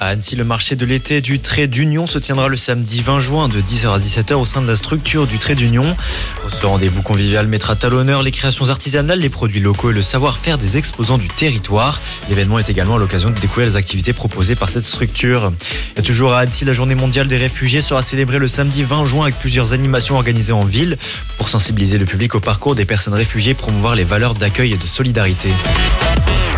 À Annecy, le marché de l'été du Trait d'Union se tiendra le samedi 20 juin de 10h à 17h au sein de la structure du Trait d'Union. Ce rendez-vous convivial mettra à l'honneur les créations artisanales, les produits locaux et le savoir-faire des exposants du territoire. L'événement est également l'occasion de découvrir les activités proposées par cette structure. Et toujours à Annecy, la journée mondiale des réfugiés sera célébrée le samedi 20 juin avec plusieurs animations organisées en ville pour sensibiliser le public au parcours des personnes réfugiées et promouvoir les valeurs d'accueil et de solidarité.